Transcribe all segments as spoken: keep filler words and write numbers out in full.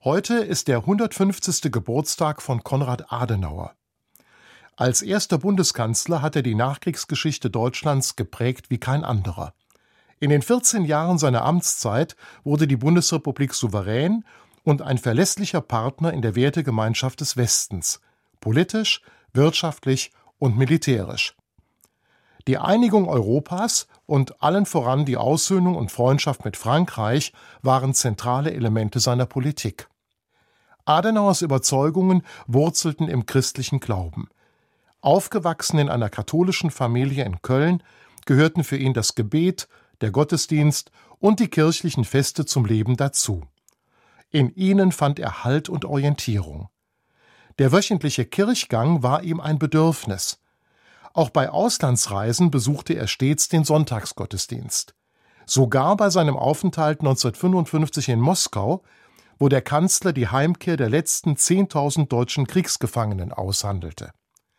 Heute ist der hundertfünfzigste Geburtstag von Konrad Adenauer. Als erster Bundeskanzler hat er die Nachkriegsgeschichte Deutschlands geprägt wie kein anderer. In den vierzehn Jahren seiner Amtszeit wurde die Bundesrepublik souverän und ein verlässlicher Partner in der Wertegemeinschaft des Westens, politisch, wirtschaftlich und militärisch. Die Einigung Europas und allen voran die Aussöhnung und Freundschaft mit Frankreich waren zentrale Elemente seiner Politik. Adenauers Überzeugungen wurzelten im christlichen Glauben. Aufgewachsen in einer katholischen Familie in Köln, gehörten für ihn das Gebet, der Gottesdienst und die kirchlichen Feste zum Leben dazu. In ihnen fand er Halt und Orientierung. Der wöchentliche Kirchgang war ihm ein Bedürfnis. Auch bei Auslandsreisen besuchte er stets den Sonntagsgottesdienst. Sogar bei seinem Aufenthalt neunzehnhundertfünfundfünfzig in Moskau, wo der Kanzler die Heimkehr der letzten zehntausend deutschen Kriegsgefangenen aushandelte.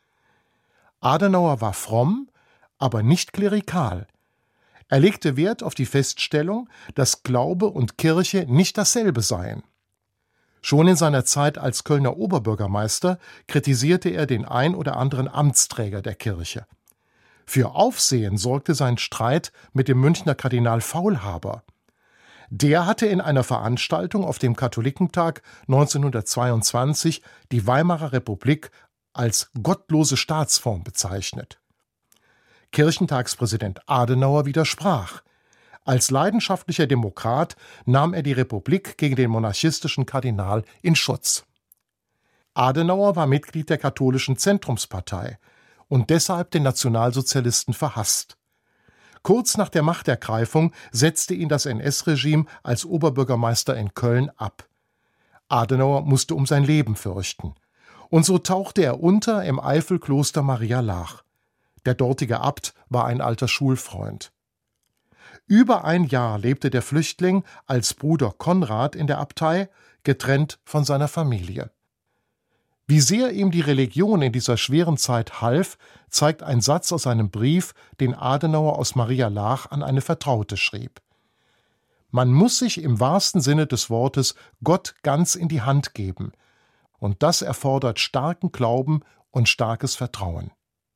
Adenauer war fromm, aber nicht klerikal. Er legte Wert auf die Feststellung, dass Glaube und Kirche nicht dasselbe seien. Schon in seiner Zeit als Kölner Oberbürgermeister kritisierte er den ein oder anderen Amtsträger der Kirche. Für Aufsehen sorgte sein Streit mit dem Münchner Kardinal Faulhaber. Der hatte in einer Veranstaltung auf dem Katholikentag neunzehnhundertzweiundzwanzig die Weimarer Republik als gottlose Staatsform bezeichnet. Kirchentagspräsident Adenauer widersprach. Als leidenschaftlicher Demokrat nahm er die Republik gegen den monarchistischen Kardinal in Schutz. Adenauer war Mitglied der katholischen Zentrumspartei und deshalb den Nationalsozialisten verhasst. Kurz nach der Machtergreifung setzte ihn das N S-Regime als Oberbürgermeister in Köln ab. Adenauer musste um sein Leben fürchten. Und so tauchte er unter im Eifelkloster Maria Laach. Der dortige Abt war ein alter Schulfreund. Über ein Jahr lebte der Flüchtling als Bruder Konrad in der Abtei, getrennt von seiner Familie. Wie sehr ihm die Religion in dieser schweren Zeit half, zeigt ein Satz aus einem Brief, den Adenauer aus Maria Laach an eine Vertraute schrieb. Man muss sich im wahrsten Sinne des Wortes Gott ganz in die Hand geben. Und das erfordert starken Glauben und starkes Vertrauen.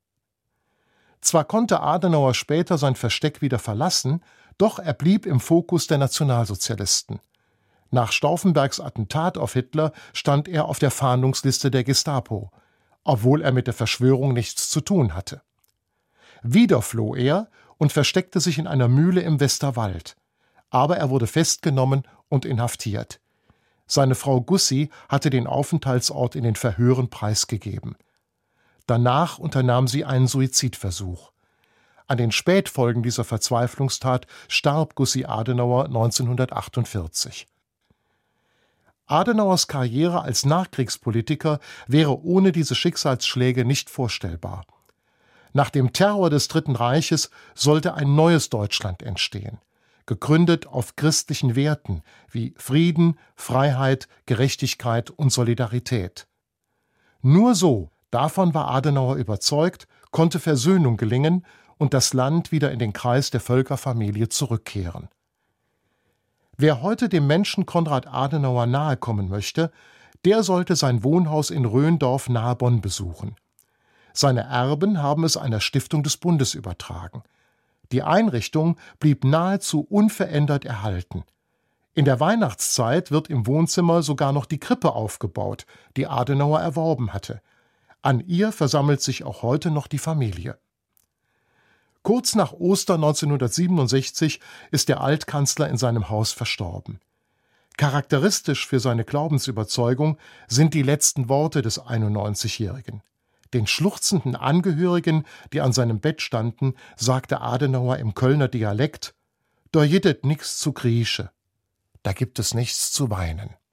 Zwar konnte Adenauer später sein Versteck wieder verlassen, doch er blieb im Fokus der Nationalsozialisten. Nach Stauffenbergs Attentat auf Hitler stand er auf der Fahndungsliste der Gestapo, obwohl er mit der Verschwörung nichts zu tun hatte. Wieder floh er und versteckte sich in einer Mühle im Westerwald. Aber er wurde festgenommen und inhaftiert. Seine Frau Gussi hatte den Aufenthaltsort in den Verhören preisgegeben. Danach unternahm sie einen Suizidversuch. An den Spätfolgen dieser Verzweiflungstat starb Gussi Adenauer neunzehnhundertachtundvierzig. Adenauers Karriere als Nachkriegspolitiker wäre ohne diese Schicksalsschläge nicht vorstellbar. Nach dem Terror des Dritten Reiches sollte ein neues Deutschland entstehen, gegründet auf christlichen Werten wie Frieden, Freiheit, Gerechtigkeit und Solidarität. Nur so, davon war Adenauer überzeugt, konnte Versöhnung gelingen und das Land wieder in den Kreis der Völkerfamilie zurückkehren. Wer heute dem Menschen Konrad Adenauer nahe kommen möchte, der sollte sein Wohnhaus in Röndorf nahe Bonn besuchen. Seine Erben haben es einer Stiftung des Bundes übertragen. Die Einrichtung blieb nahezu unverändert erhalten. In der Weihnachtszeit wird im Wohnzimmer sogar noch die Krippe aufgebaut, die Adenauer erworben hatte. An ihr versammelt sich auch heute noch die Familie. Kurz nach Ostern neunzehnhundertsiebenundsechzig ist der Altkanzler in seinem Haus verstorben. Charakteristisch für seine Glaubensüberzeugung sind die letzten Worte des einundneunzigjährigen. Den schluchzenden Angehörigen, die an seinem Bett standen, sagte Adenauer im Kölner Dialekt: „Da jittet nix zu Grieche, da gibt es nichts zu weinen."